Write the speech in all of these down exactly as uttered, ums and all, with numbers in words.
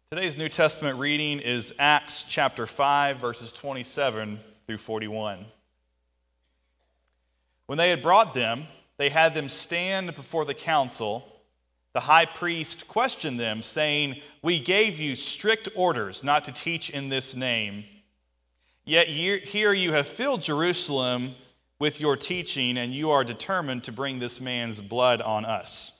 Today's New Testament reading is Acts chapter five, verses twenty-seven through forty-one. When they had brought them, they had them stand before the council. The high priest questioned them, saying, "We gave you strict orders not to teach in this name. Yet here you have filled Jerusalem with your teaching, and you are determined to bring this man's blood on us."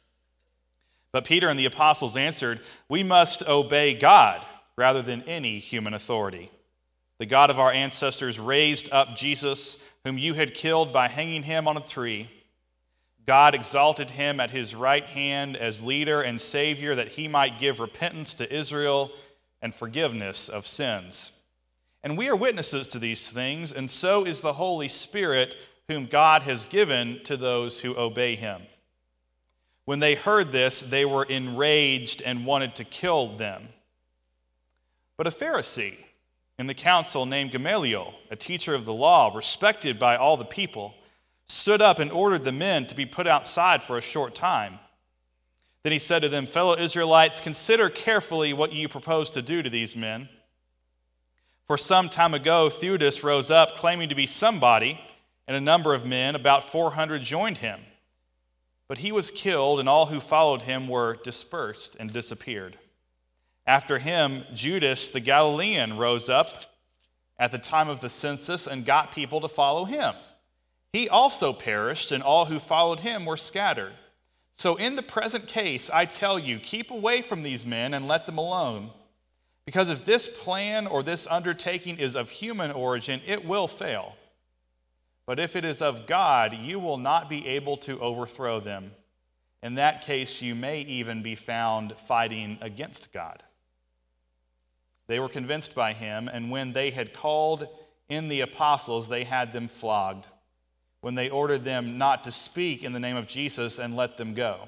But Peter and the apostles answered, "We must obey God rather than any human authority. The God of our ancestors raised up Jesus, whom you had killed by hanging him on a tree. God exalted him at his right hand as leader and Savior, that he might give repentance to Israel and forgiveness of sins. And we are witnesses to these things, and so is the Holy Spirit, whom God has given to those who obey him." When they heard this, they were enraged and wanted to kill them. But a Pharisee in the council named Gamaliel, a teacher of the law, respected by all the people, stood up and ordered the men to be put outside for a short time. Then he said to them, "Fellow Israelites, consider carefully what you propose to do to these men. For some time ago, Theudas rose up, claiming to be somebody, and a number of men, about four hundred, joined him. But he was killed, and all who followed him were dispersed and disappeared. After him, Judas the Galilean rose up at the time of the census and got people to follow him. He also perished, and all who followed him were scattered. So in the present case, I tell you, keep away from these men and let them alone. Because if this plan or this undertaking is of human origin, it will fail. But if it is of God, you will not be able to overthrow them. In that case, you may even be found fighting against God." They were convinced by him, and when they had called in the apostles, they had them flogged, when they ordered them not to speak in the name of Jesus and let them go.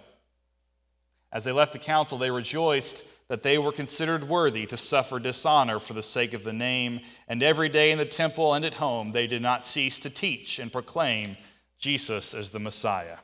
As they left the council, they rejoiced that they were considered worthy to suffer dishonor for the sake of the name, and every day in the temple and at home they did not cease to teach and proclaim Jesus as the Messiah.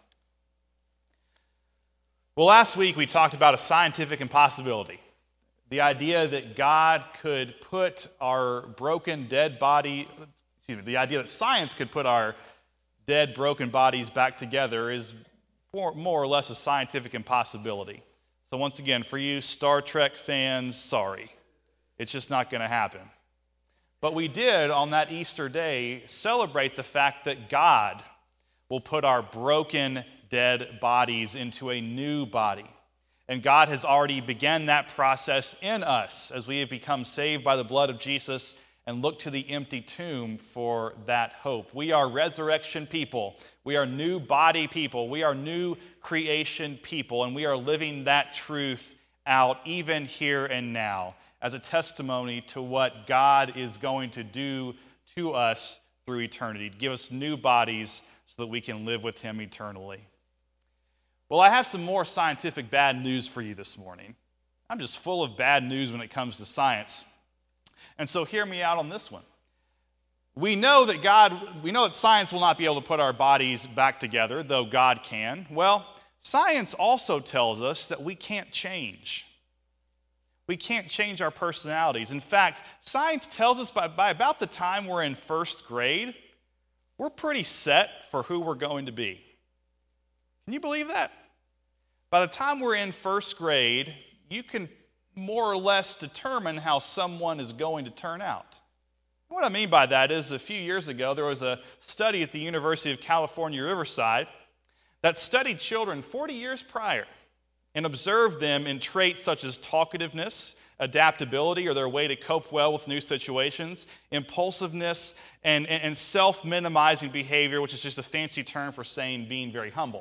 Well, last week we talked about a scientific impossibility, the idea that God could put our broken, dead body, excuse me, the idea that science could put our dead, broken bodies back together is more, more or less a scientific impossibility. So once again, for you Star Trek fans, sorry. It's just not going to happen. But we did, on that Easter day, celebrate the fact that God will put our broken, dead bodies into a new body. And God has already begun that process in us as we have become saved by the blood of Jesus and look to the empty tomb for that hope. We are resurrection people. We are new body people. We are new creation people. And we are living that truth out even here and now as a testimony to what God is going to do to us through eternity, to give us new bodies so that we can live with him eternally. Well, I have some more scientific bad news for you this morning. I'm just full of bad news when it comes to science. And so hear me out on this one. We know that God, we know that science will not be able to put our bodies back together, though God can. Well, science also tells us that we can't change. We can't change our personalities. In fact, science tells us by, by about the time we're in first grade, we're pretty set for who we're going to be. Can you believe that? By the time we're in first grade, you can more or less determine how someone is going to turn out. What I mean by that is a few years ago, there was a study at the University of California, Riverside that studied children forty years prior and observed them in traits such as talkativeness, adaptability, or their way to cope well with new situations, impulsiveness, and, and, and self-minimizing behavior, which is just a fancy term for saying being very humble.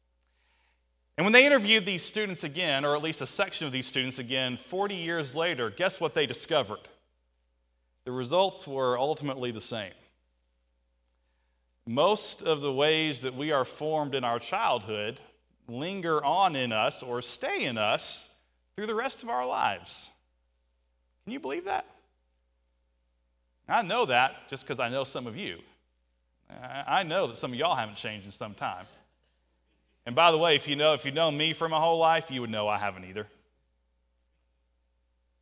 And when they interviewed these students again, or at least a section of these students again, forty years later, guess what they discovered? The results were ultimately the same. Most of the ways that we are formed in our childhood linger on in us or stay in us through the rest of our lives. Can you believe that? I know that just because I know some of you. I know that some of y'all haven't changed in some time. And by the way, if you know, if you've known me for my whole life, you would know I haven't either.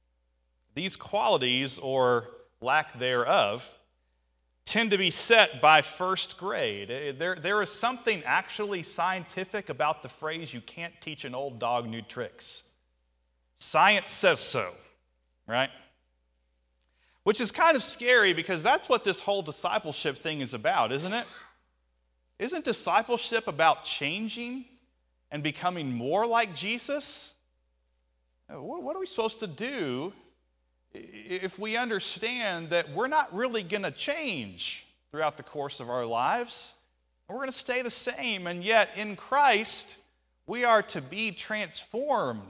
these qualities, or lack thereof, tend to be set by first grade. There, there is something actually scientific about the phrase, you can't teach an old dog new tricks. Science says so, right? Which is kind of scary because that's what this whole discipleship thing is about, isn't it? Isn't discipleship about changing and becoming more like Jesus? What are we supposed to do if we understand that we're not really going to change throughout the course of our lives? We're going to stay the same, and yet in Christ, we are to be transformed.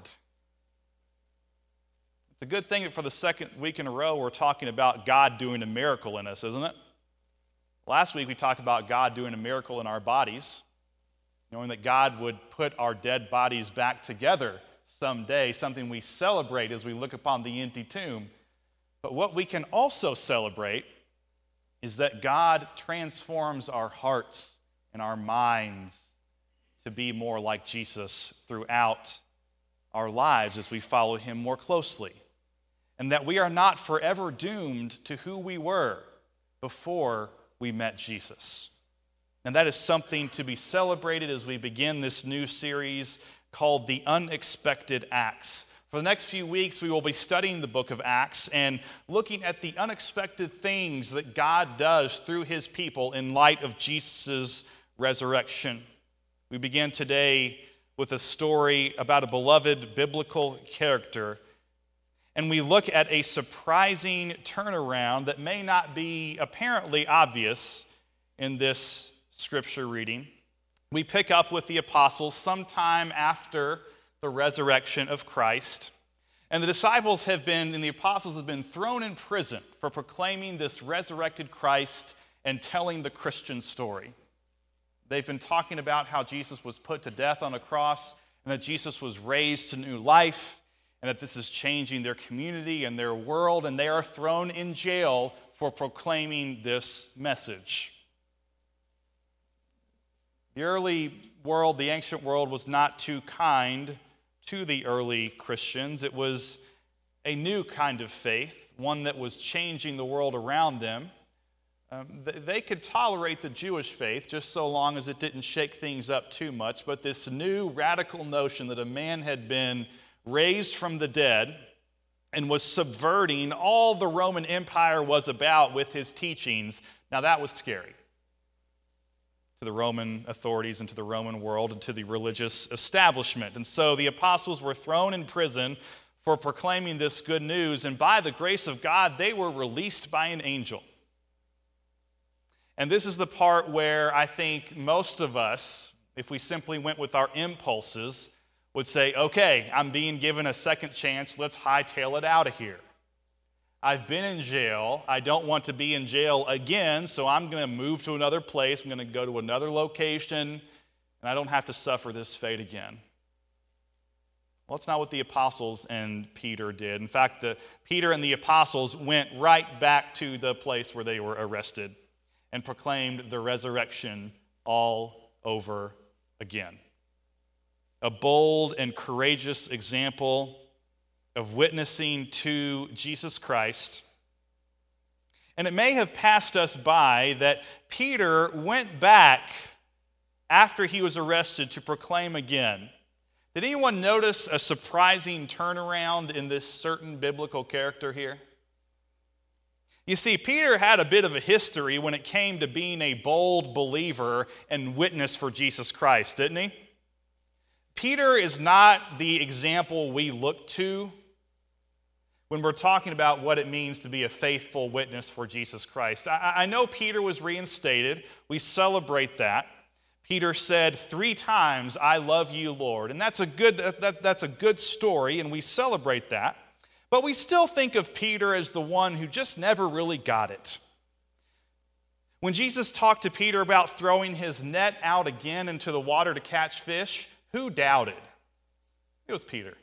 It's a good thing that for the second week in a row, we're talking about God doing a miracle in us, isn't it? Last week, we talked about God doing a miracle in our bodies, knowing that God would put our dead bodies back together someday, something we celebrate as we look upon the empty tomb. But what we can also celebrate is that God transforms our hearts and our minds to be more like Jesus throughout our lives as we follow him more closely. And that we are not forever doomed to who we were before we met Jesus. And that is something to be celebrated as we begin this new series called The Unexpected Acts. For the next few weeks, we will be studying the book of Acts and looking at the unexpected things that God does through his people in light of Jesus' resurrection. We begin today with a story about a beloved biblical character, and we look at a surprising turnaround that may not be apparently obvious in this scripture reading. We pick up with the apostles sometime after the resurrection of Christ. And the disciples have been, and the apostles have been thrown in prison for proclaiming this resurrected Christ and telling the Christian story. They've been talking about how Jesus was put to death on a cross and that Jesus was raised to new life and that this is changing their community and their world, and they are thrown in jail for proclaiming this message. The early world, the ancient world, was not too kind to the early Christians. It was a new kind of faith, one that was changing the world around them. Um, they could tolerate the Jewish faith just so long as it didn't shake things up too much, but this new radical notion that a man had been raised from the dead and was subverting all the Roman Empire was about with his teachings, now that was scary to the Roman authorities and to the Roman world and to the religious establishment. And so the apostles were thrown in prison for proclaiming this good news, and by the grace of God, they were released by an angel. And this is the part where I think most of us, if we simply went with our impulses, would say, okay, I'm being given a second chance, let's hightail it out of here. I've been in jail. I don't want to be in jail again, so I'm going to move to another place. I'm going to go to another location, and I don't have to suffer this fate again. Well, that's not what the apostles and Peter did. In fact, the, Peter and the apostles went right back to the place where they were arrested and proclaimed the resurrection all over again. A bold and courageous example of witnessing to Jesus Christ. And it may have passed us by that Peter went back after he was arrested to proclaim again. Did anyone notice a surprising turnaround in this certain biblical character here? You see, Peter had a bit of a history when it came to being a bold believer and witness for Jesus Christ, didn't he? Peter is not the example we look to when we're talking about what it means to be a faithful witness for Jesus Christ. I, I know Peter was reinstated. We celebrate that. Peter said three times, "I love you, Lord." And that's a good, that, that's a good story, and we celebrate that. But we still think of Peter as the one who just never really got it. When Jesus talked to Peter about throwing his net out again into the water to catch fish, who doubted? It was Peter.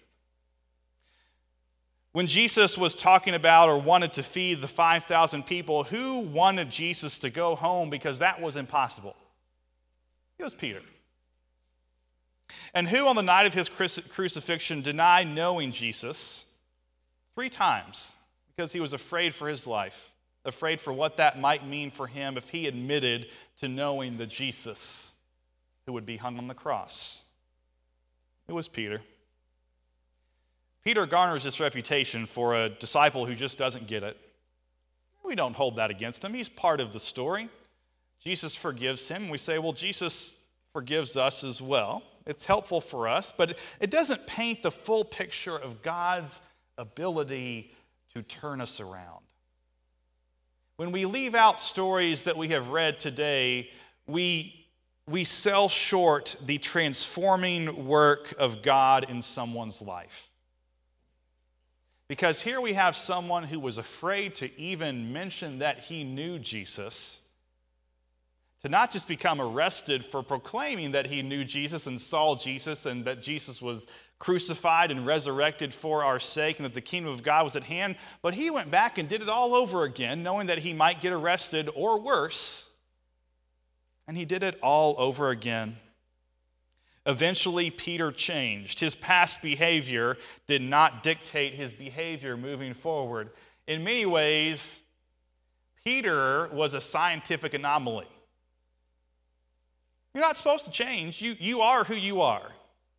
When Jesus was talking about or wanted to feed the five thousand people, who wanted Jesus to go home because that was impossible? It was Peter. And who on the night of his crucifixion denied knowing Jesus three times? because he was afraid for his life, afraid for what that might mean for him if he admitted to knowing the Jesus who would be hung on the cross. It was Peter. Peter garners this reputation for a disciple who just doesn't get it. We don't hold that against him. He's part of the story. Jesus forgives him. We say, well, Jesus forgives us as well. It's helpful for us, but it doesn't paint the full picture of God's ability to turn us around. When we leave out stories that we have read today, we, we sell short the transforming work of God in someone's life. Because here we have someone who was afraid to even mention that he knew Jesus, to not just become arrested for proclaiming that he knew Jesus and saw Jesus and that Jesus was crucified and resurrected for our sake and that the kingdom of God was at hand, but he went back and did it all over again, knowing that he might get arrested or worse, and he did it all over again. Eventually, Peter changed. His past behavior did not dictate his behavior moving forward. In many ways, Peter was a scientific anomaly. You're not supposed to change. You, you are who you are.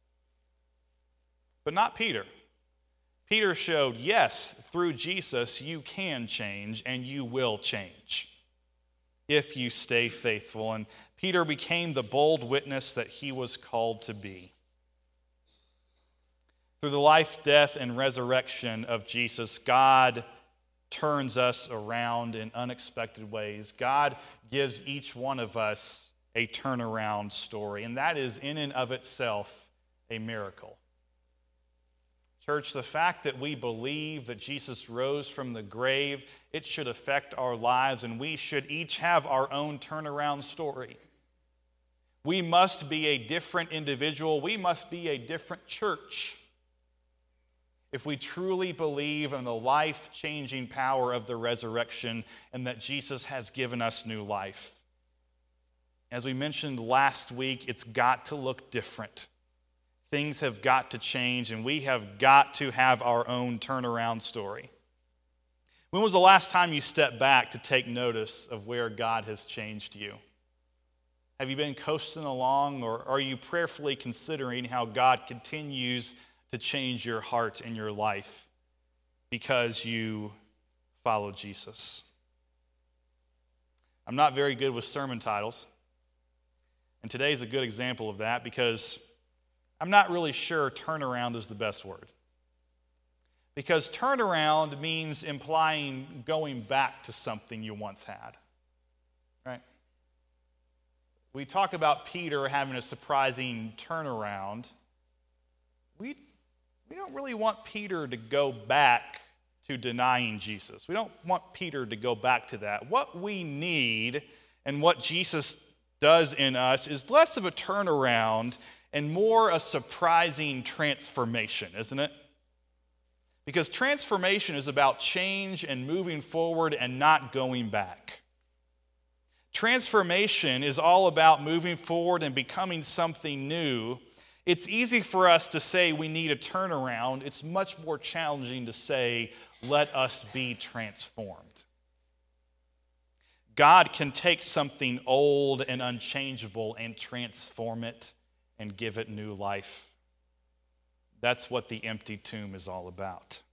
But not Peter. Peter showed, yes, through Jesus, you can change and you will change if you stay faithful. And Peter became the bold witness that he was called to be. Through the life, death, and resurrection of Jesus, God turns us around in unexpected ways. God gives each one of us a turnaround story, and that is in and of itself a miracle. Church, the fact that we believe that Jesus rose from the grave, it should affect our lives, and we should each have our own turnaround story. We must be a different individual. We must be a different church if we truly believe in the life-changing power of the resurrection and that Jesus has given us new life. As we mentioned last week, it's got to look different. Things have got to change, and we have got to have our own turnaround story. When was the last time you stepped back to take notice of where God has changed you? Have you been coasting along, or are you prayerfully considering how God continues to change your heart and your life because you follow Jesus? I'm not very good with sermon titles, and today's a good example of that because I'm not really sure turnaround is the best word. Because turnaround means implying going back to something you once had, right? We talk about Peter having a surprising turnaround. We, we don't really want Peter to go back to denying Jesus. We don't want Peter to go back to that. What we need and what Jesus does in us is less of a turnaround and more a surprising transformation, isn't it? Because transformation is about change and moving forward and not going back. Transformation is all about moving forward and becoming something new. It's easy for us to say we need a turnaround. It's much more challenging to say, let us be transformed. God can take something old and unchangeable and transform it and give it new life. That's what the empty tomb is all about.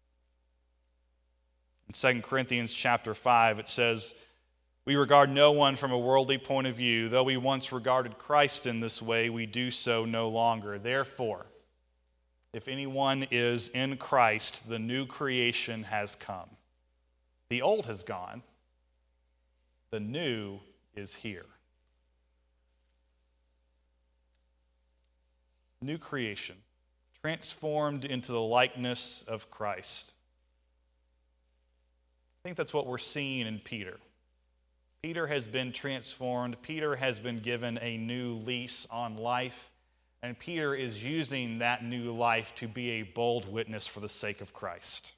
In Second Corinthians chapter five, it says, "We regard no one from a worldly point of view. Though we once regarded Christ in this way, we do so no longer. Therefore, if anyone is in Christ, the new creation has come. The old has gone. The new is here." New creation, transformed into the likeness of Christ. I think that's what we're seeing in Peter. Peter has been transformed. Peter has been given a new lease on life. And Peter is using that new life to be a bold witness for the sake of Christ.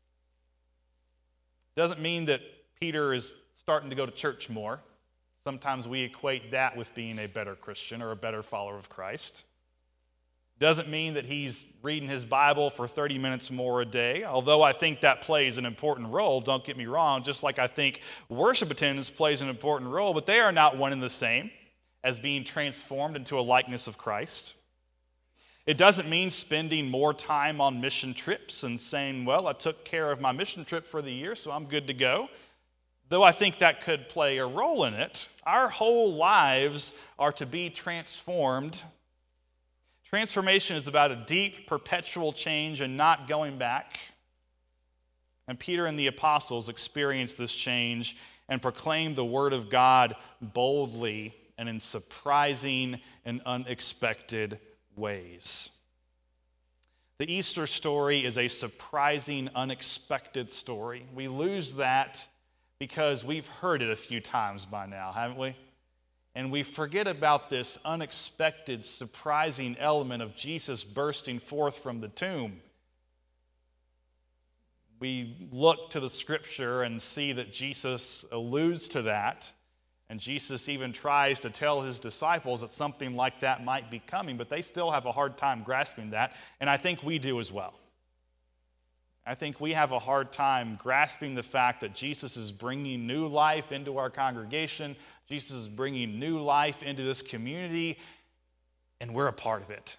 Doesn't mean that Peter is starting to go to church more. Sometimes we equate that with being a better Christian or a better follower of Christ. Doesn't mean that he's reading his Bible for thirty minutes more a day, although I think that plays an important role, don't get me wrong, just like I think worship attendance plays an important role, but they are not one and the same as being transformed into a likeness of Christ. It doesn't mean spending more time on mission trips and saying, well, I took care of my mission trip for the year, so I'm good to go. Though I think that could play a role in it, our whole lives are to be transformed. Transformation is about a deep, perpetual change and not going back. And Peter and the apostles experienced this change and proclaimed the word of God boldly and in surprising and unexpected ways. The Easter story is a surprising, unexpected story. We lose that because we've heard it a few times by now, haven't we? And we forget about this unexpected, surprising element of Jesus bursting forth from the tomb. We look to the scripture and see that Jesus alludes to that, and Jesus even tries to tell his disciples that something like that might be coming, but they still have a hard time grasping that, and I think we do as well. I think we have a hard time grasping the fact that Jesus is bringing new life into our congregation. Jesus is bringing new life into this community, and we're a part of it.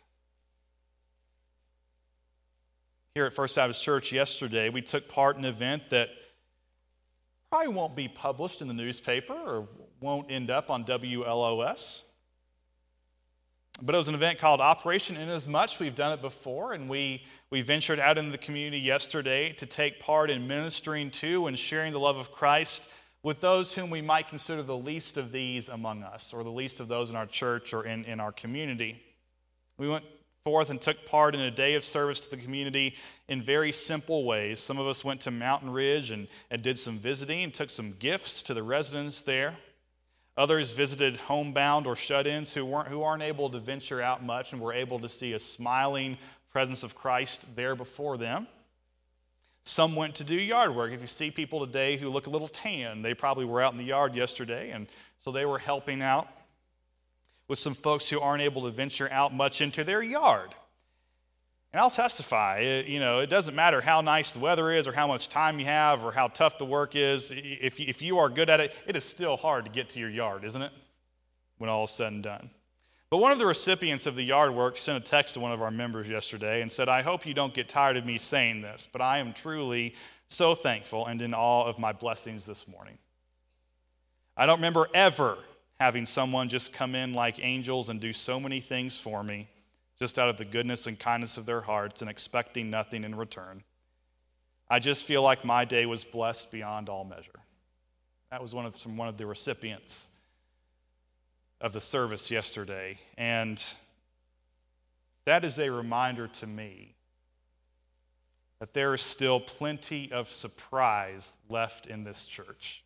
Here at First Baptist Church yesterday, we took part in an event that probably won't be published in the newspaper or won't end up on W L O S. But it was an event called Operation Inasmuch. We've done it before, and we, we ventured out into the community yesterday to take part in ministering to and sharing the love of Christ with those whom we might consider the least of these among us, or the least of those in our church or in, in our community. We went forth and took part in a day of service to the community in very simple ways. Some of us went to Mountain Ridge and, and did some visiting and took some gifts to the residents there. Others visited homebound or shut-ins who weren't who aren't able to venture out much and were able to see a smiling presence of Christ there before them. Some went to do yard work. If you see people today who look a little tan, they probably were out in the yard yesterday, and so they were helping out with some folks who aren't able to venture out much into their yard. And I'll testify, it, you know, it doesn't matter how nice the weather is or how much time you have or how tough the work is. If you, if you are good at it, it is still hard to get to your yard, isn't it? When all is said and done. But one of the recipients of the yard work sent a text to one of our members yesterday and said, I hope you don't get tired of me saying this, but I am truly so thankful and in awe of my blessings this morning. I don't remember ever having someone just come in like angels and do so many things for me, just out of the goodness and kindness of their hearts and expecting nothing in return. I just feel like my day was blessed beyond all measure. That was one of, from one of the recipients of the service yesterday. And that is a reminder to me that there is still plenty of surprise left in this church.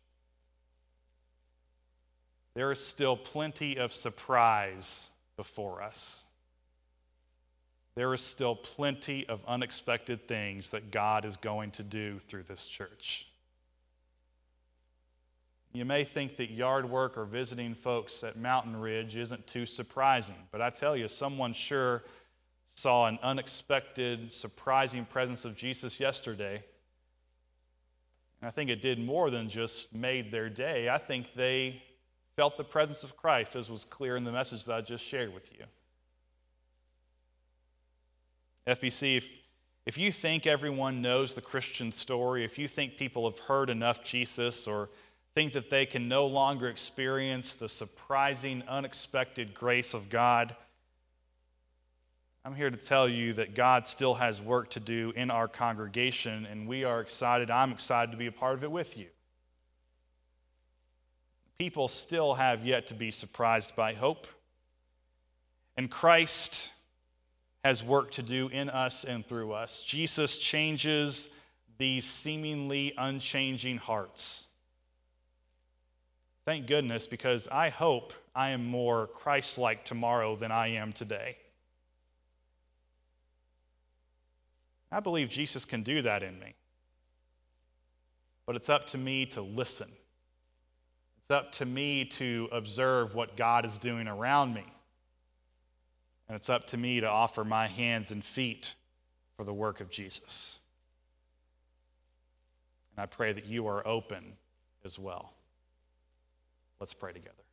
There is still plenty of surprise before us. There is still plenty of unexpected things that God is going to do through this church. You may think that yard work or visiting folks at Mountain Ridge isn't too surprising, but I tell you, someone sure saw an unexpected, surprising presence of Jesus yesterday. And I think it did more than just made their day. I think they felt the presence of Christ, as was clear in the message that I just shared with you. F B C, if, if you think everyone knows the Christian story, if you think people have heard enough Jesus, or think that they can no longer experience the surprising, unexpected grace of God, I'm here to tell you that God still has work to do in our congregation, and we are excited. I'm excited to be a part of it with you. People still have yet to be surprised by hope, and Christ has work to do in us and through us. Jesus changes these seemingly unchanging hearts. Thank goodness, because I hope I am more Christ-like tomorrow than I am today. I believe Jesus can do that in me. But it's up to me to listen. It's up to me to observe what God is doing around me. And it's up to me to offer my hands and feet for the work of Jesus. And I pray that you are open as well. Let's pray together.